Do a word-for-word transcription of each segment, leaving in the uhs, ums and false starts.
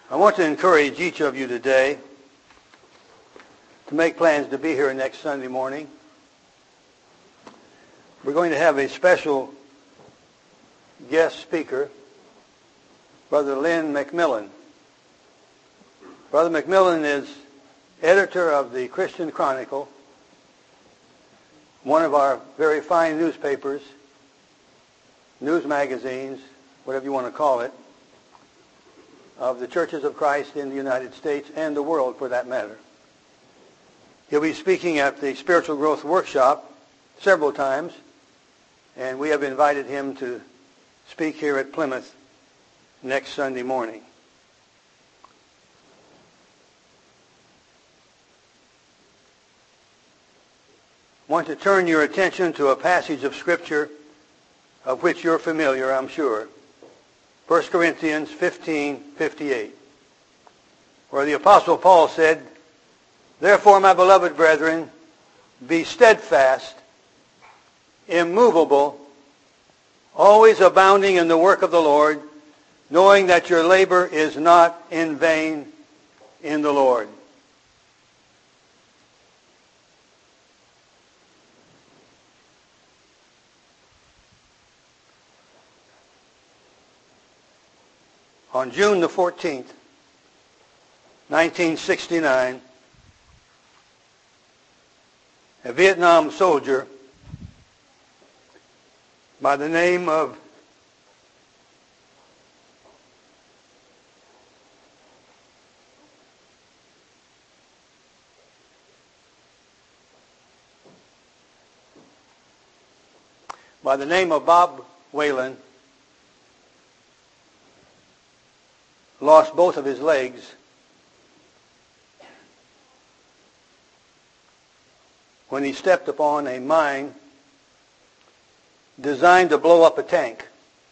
I want to encourage each of you today to make plans to be here next Sunday morning. We're going to have a special guest speaker, Brother Lynn McMillan. Brother McMillan is editor of the Christian Chronicle, one of our very fine newspapers, news magazines, whatever you want to call it, of the Churches of Christ in the United States and the world for that matter. He'll be speaking at the Spiritual Growth Workshop several times, and we have invited him to speak here at Plymouth next Sunday morning. I want to turn your attention to a passage of Scripture of which you're familiar, I'm sure. First Corinthians fifteen fifty-eight, where the Apostle Paul said, "Therefore, my beloved brethren, be steadfast, immovable, always abounding in the work of the Lord, knowing that your labor is not in vain in the Lord." On June the fourteenth, nineteen sixty-nine, a Vietnam soldier by the name of by the name of Bob Whalen lost both of his legs when he stepped upon a mine designed to blow up a tank.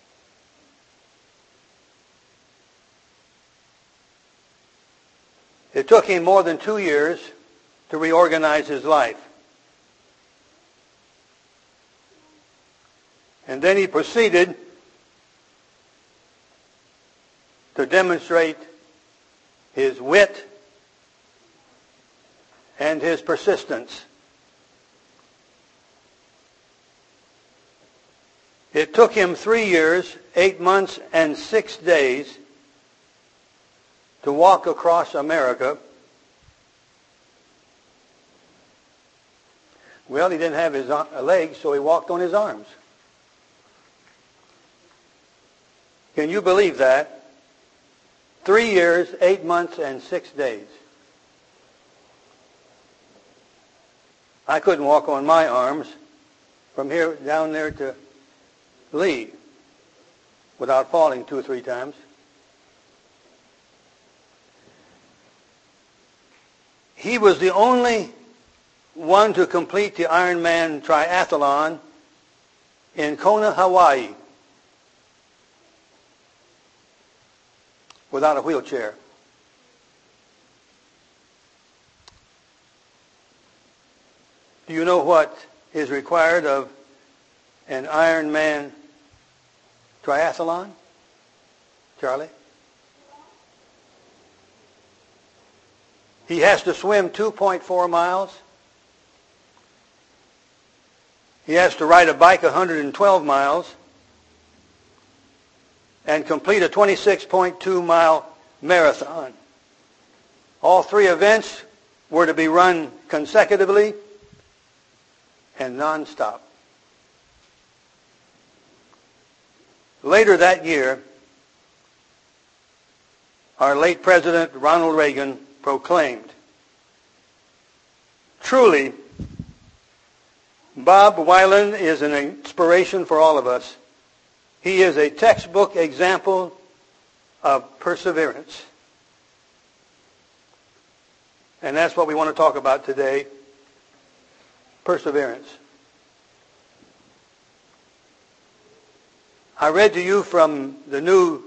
It took him more than two years to reorganize his life. And then he proceeded to demonstrate his wit and his persistence. It took him three years, eight months, and six days to walk across America. Well, he didn't have his legs, so he walked on his arms. Can you believe that? Three years, eight months, and six days. I couldn't walk on my arms from here down there to Lee without falling two or three times. He was the only one to complete the Ironman triathlon in Kona, Hawaii, without a wheelchair. Do you know what is required of an Ironman triathlon, Charlie? He has to swim two point four miles. He has to ride a bike one hundred twelve miles. And complete a twenty-six point two mile marathon. All three events were to be run consecutively and nonstop. Later that year, our late President Ronald Reagan proclaimed, "Truly, Bob Whalen is an inspiration for all of us. He is a textbook example of perseverance." And that's what we want to talk about today, perseverance. I read to you from the New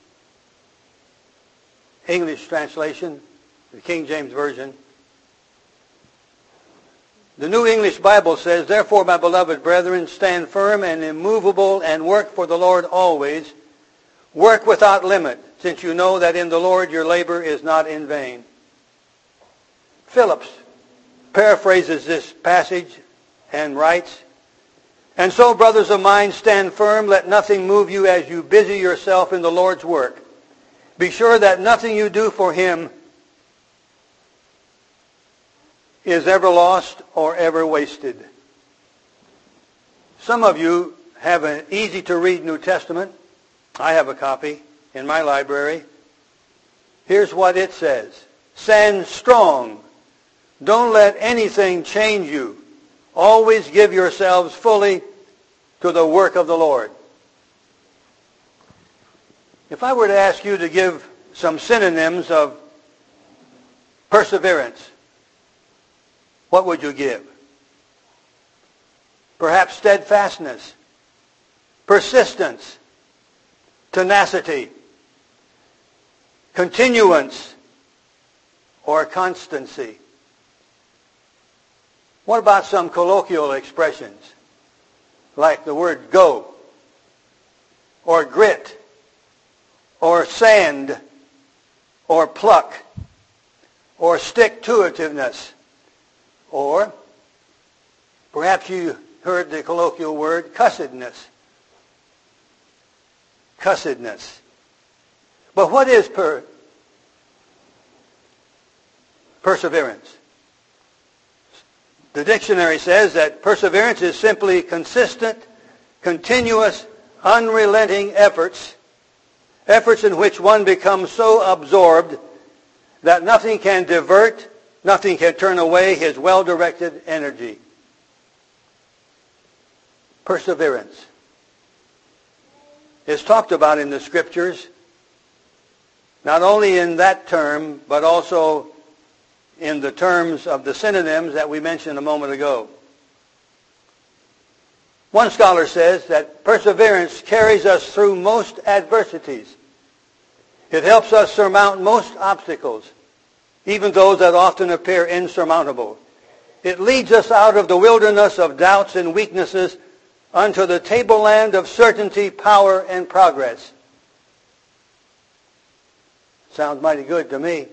English translation, the King James Version. The New English Bible says, "Therefore, my beloved brethren, stand firm and immovable and work for the Lord always. Work without limit." It's since you know that in the Lord your labor is not in vain. Phillips paraphrases this passage and writes, "And so, brothers of mine, stand firm. Let nothing move you as you busy yourself in the Lord's work. Be sure that nothing you do for him is ever lost or ever wasted." Some of you have an easy-to-read New Testament. I have a copy in my library. Here's what it says. "Stand strong. Don't let anything change you. Always give yourselves fully to the work of the Lord." If I were to ask you to give some synonyms of perseverance, what would you give? Perhaps steadfastness, persistence, tenacity, continuance, or constancy. What about some colloquial expressions, like the word go, or grit, or sand, or pluck, or stick-to-itiveness, or perhaps you heard the colloquial word cussedness. Cussedness. But what is per- perseverance? The dictionary says that perseverance is simply consistent, continuous, unrelenting efforts, efforts in which one becomes so absorbed that nothing can divert, nothing can turn away his well-directed energy. Perseverance is talked about in the Scriptures, not only in that term, but also in the terms of the synonyms that we mentioned a moment ago. One scholar says that perseverance carries us through most adversities. It helps us surmount most obstacles, even those that often appear insurmountable. It leads us out of the wilderness of doubts and weaknesses unto the tableland of certainty, power, and progress. Sounds mighty good to me.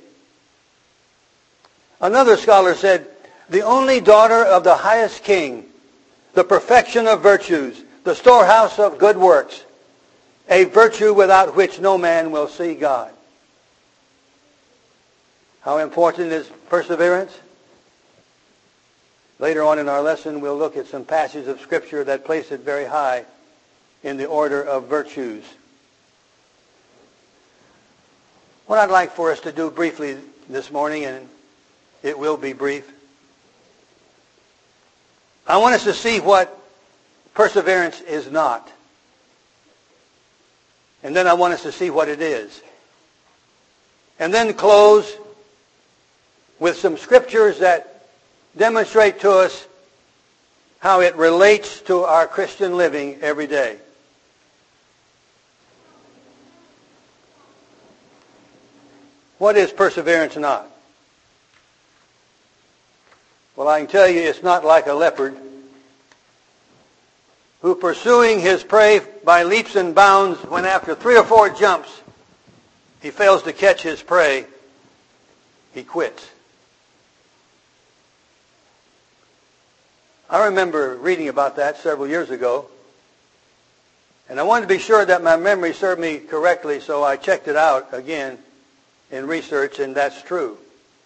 Another scholar said, "The only daughter of the highest king, the perfection of virtues, the storehouse of good works, a virtue without which no man will see God." How important is perseverance? Later on in our lesson, we'll look at some passages of Scripture that place it very high in the order of virtues. What I'd like for us to do briefly this morning, and it will be brief, I want us to see what perseverance is not. And then I want us to see what it is. And then close with some scriptures that demonstrate to us how it relates to our Christian living every day. What is perseverance not? Well, I can tell you it's not like a leopard who, pursuing his prey by leaps and bounds, when after three or four jumps he fails to catch his prey, he quits. I remember reading about that several years ago, and I wanted to be sure that my memory served me correctly, so I checked it out again in research, and that's true.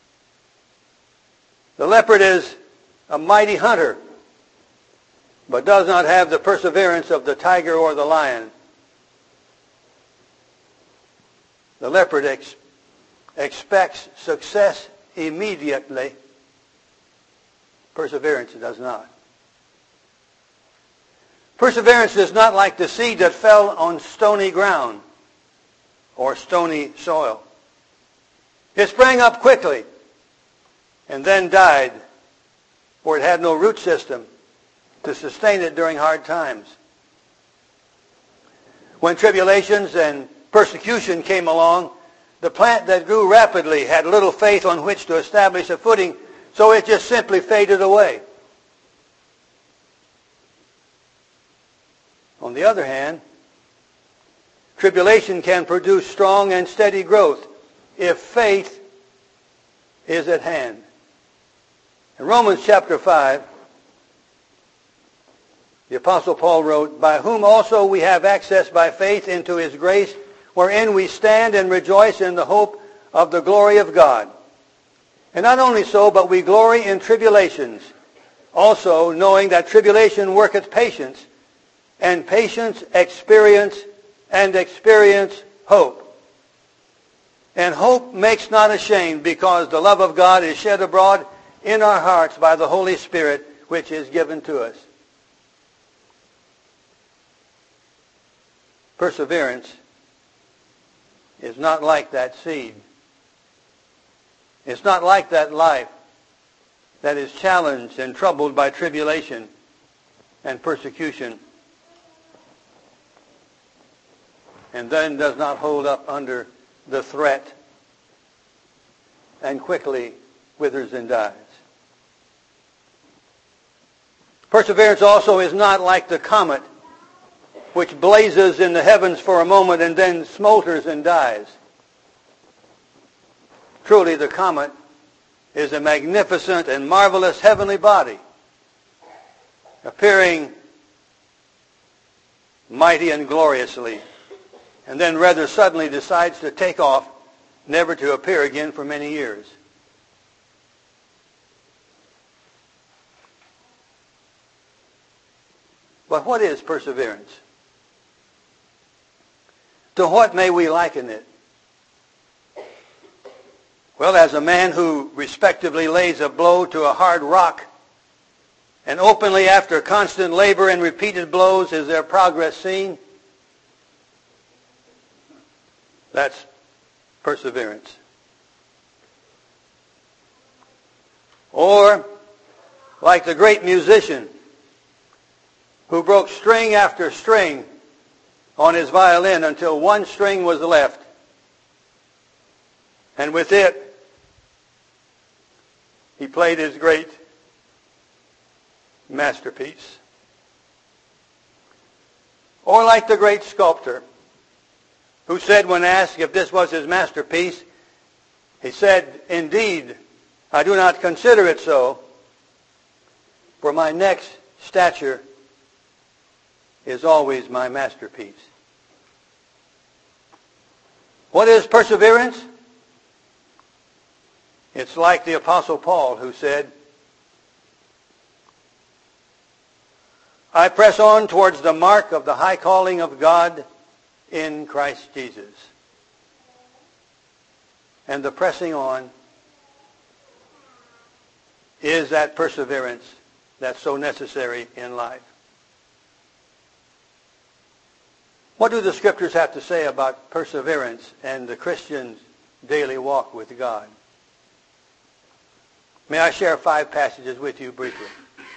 The leopard is a mighty hunter, but does not have the perseverance of the tiger or the lion. The leopard ex- expects success immediately. Perseverance does not. Perseverance is not like the seed that fell on stony ground or stony soil. It sprang up quickly and then died, for it had no root system to sustain it during hard times. When tribulations and persecution came along, the plant that grew rapidly had little faith on which to establish a footing, so it just simply faded away. On the other hand, Tribulation can produce strong and steady growth if faith is at hand. In Romans chapter five, the Apostle Paul wrote, "By whom also we have access by faith into his grace, wherein we stand and rejoice in the hope of the glory of God. And not only so, but we glory in tribulations, also knowing that tribulation worketh patience, and patience experience, and experience hope. And hope makes not ashamed, because the love of God is shed abroad in our hearts by the Holy Spirit, which is given to us." Perseverance is not like that seed. It's not like that life that is challenged and troubled by tribulation and persecution, and then does not hold up under the threat and quickly withers and dies. Perseverance also is not like the comet, which blazes in the heavens for a moment and then smolders and dies. Truly, the comet is a magnificent and marvelous heavenly body, appearing mighty and gloriously, and then rather suddenly decides to take off, never to appear again for many years. But what is perseverance? To what may we liken it? Well, as a man who respectively lays a blow to a hard rock, and openly after constant labor and repeated blows is their progress seen, that's perseverance. Or, like the great musician who broke string after string on his violin until one string was left, and with it he played his great masterpiece. Or like the great sculptor who said when asked if this was his masterpiece, he said, "Indeed, I do not consider it so, for my next stature is always my masterpiece." What is perseverance? It's like the Apostle Paul who said, "I press on towards the mark of the high calling of God in Christ Jesus." And the pressing on is that perseverance that's so necessary in life. What do the Scriptures have to say about perseverance and the Christian's daily walk with God? May I share five passages with you briefly?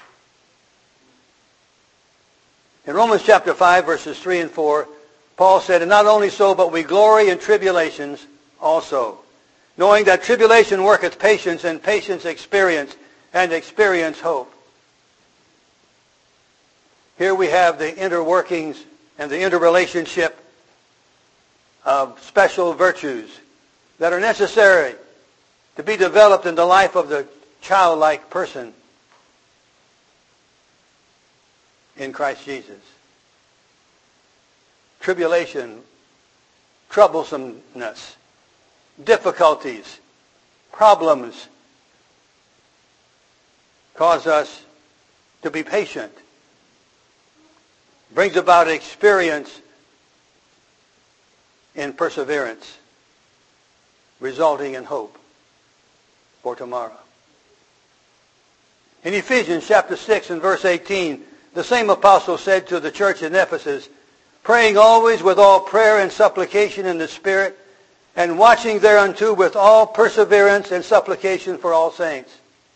In Romans chapter five, verses three and four, Paul said, "And not only so, but we glory in tribulations also, knowing that tribulation worketh patience, and patience experience, and experience hope." Here we have the inner workings and the interrelationship of special virtues that are necessary to be developed in the life of the childlike person in Christ Jesus. Tribulation, troublesomeness, difficulties, problems cause us to be patient. Brings about experience in perseverance, resulting in hope for tomorrow. In Ephesians chapter six and verse eighteen, the same apostle said to the church in Ephesus, "Praying always with all prayer and supplication in the Spirit, and watching thereunto with all perseverance and supplication for all saints."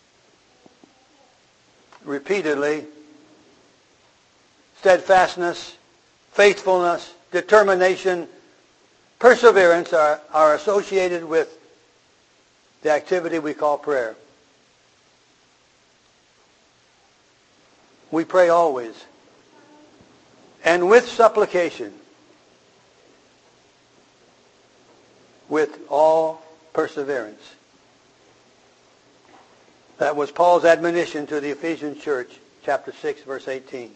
Repeatedly, steadfastness, faithfulness, determination, perseverance are, are associated with the activity we call prayer. We pray always, and with supplication, with all perseverance. That was Paul's admonition to the Ephesian church, chapter six, verse eighteen.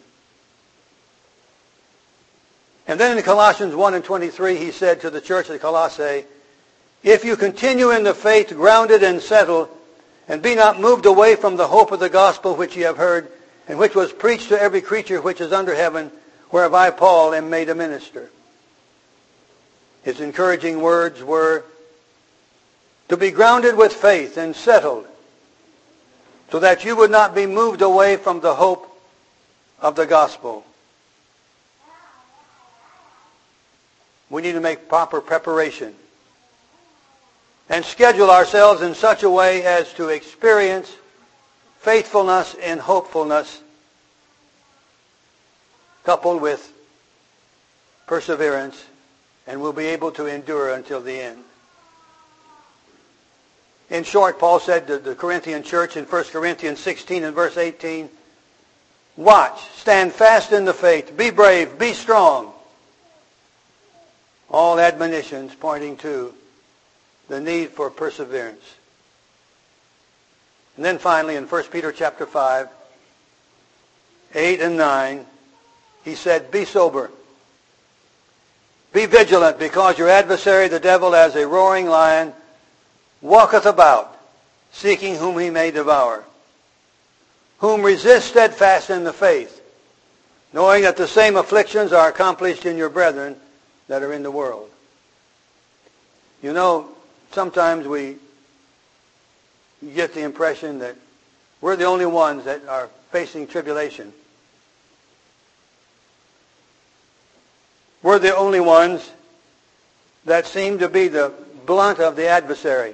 And then in Colossians one and twenty-three, he said to the church at Colossae, if you continue in the faith, grounded and settled, and be not moved away from the hope of the gospel which ye have heard, and which was preached to every creature which is under heaven, whereof I, Paul, am made a minister. His encouraging words were to be grounded with faith and settled, so that you would not be moved away from the hope of the gospel. We need to make proper preparation and schedule ourselves in such a way as to experience faithfulness and hopefulness coupled with perseverance, and we'll be able to endure until the end. In short, Paul said to the Corinthian church in First Corinthians sixteen and verse eighteen, watch, stand fast in the faith, be brave, be strong. All admonitions pointing to the need for perseverance. And then finally in First Peter chapter five, eight and nine, he said, be sober. Be vigilant, because your adversary, the devil, as a roaring lion, walketh about, seeking whom he may devour. Whom resist steadfast in the faith, knowing that the same afflictions are accomplished in your brethren that are in the world. You know, sometimes we get the impression that we're the only ones that are facing tribulation. We're the only ones that seem to be the blunt of the adversary.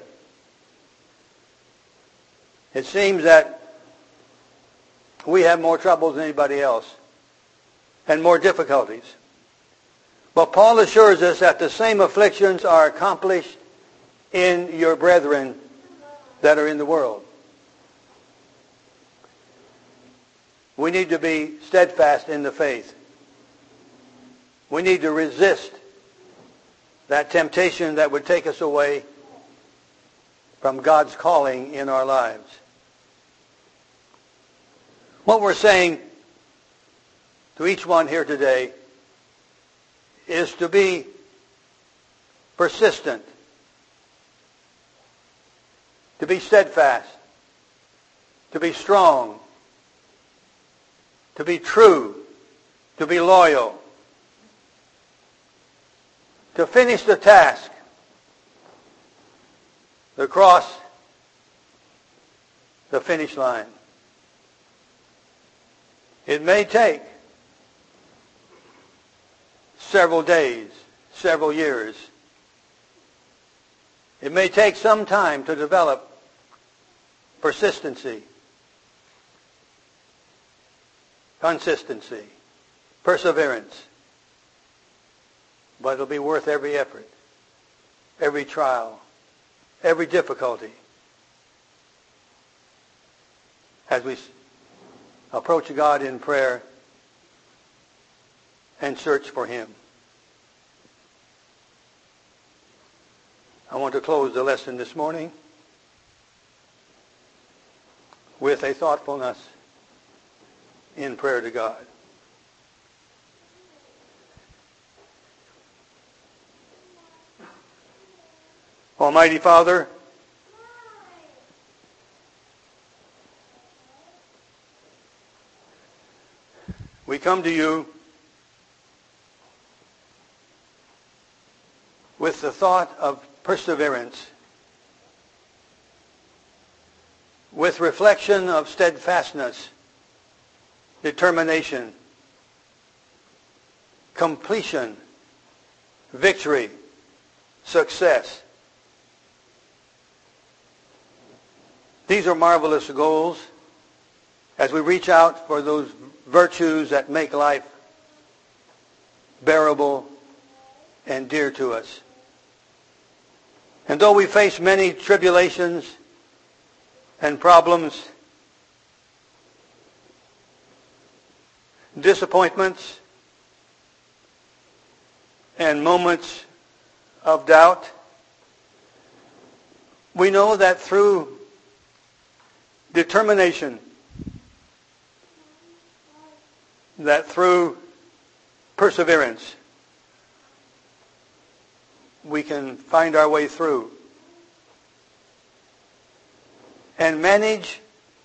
It seems that we have more troubles than anybody else and more difficulties. But Paul assures us that the same afflictions are accomplished in your brethren that are in the world. We need to be steadfast in the faith. We need to resist that temptation that would take us away from God's calling in our lives. What we're saying to each one here today is to be persistent, to be steadfast, to be strong, to be true, to be loyal, to finish the task, to cross the finish line. It may take several days, several years. It may take some time to develop persistency, consistency, perseverance. But it'll be worth every effort, every trial, every difficulty as we approach God in prayer and search for Him. I want to close the lesson this morning with a thoughtfulness in prayer to God. Almighty Father, we come to you with the thought of perseverance, with reflection of steadfastness, determination, completion, victory, success. These are marvelous goals as we reach out for those virtues that make life bearable and dear to us. And though we face many tribulations and problems, disappointments, and moments of doubt, We know that through determination, that through perseverance, we can find our way through and manage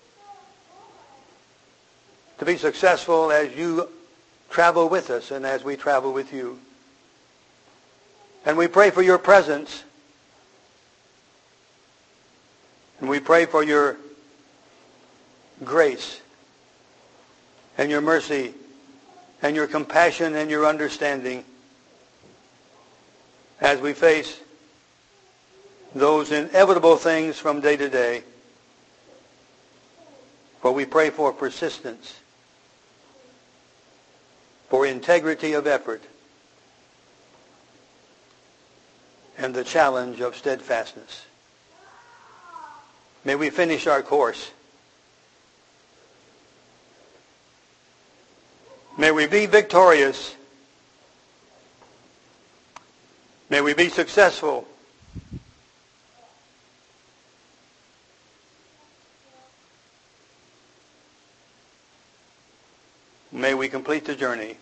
to be successful as you travel with us and as we travel with you. And we pray for your presence. And we pray for your grace and your mercy and your compassion and your understanding as we face those inevitable things from day to day. For we pray for persistence, for integrity of effort, and the challenge of steadfastness. May we finish our course. May we be victorious. May we be successful. May we complete the journey,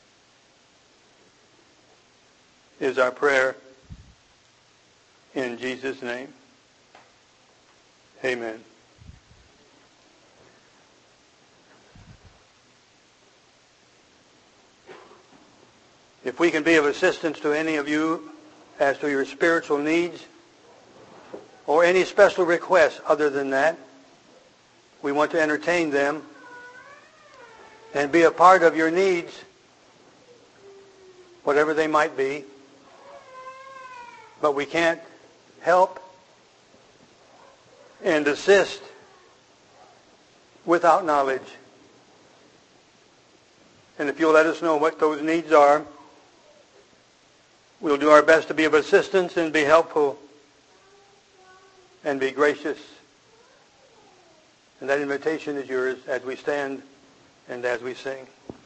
is our prayer in Jesus' name. Amen. If we can be of assistance to any of you as to your spiritual needs or any special requests other than that, we want to entertain them and be a part of your needs, whatever they might be. But we can't help and assist without knowledge. And if you'll let us know what those needs are, we'll do our best to be of assistance and be helpful and be gracious. And that invitation is yours as we stand and as we sing.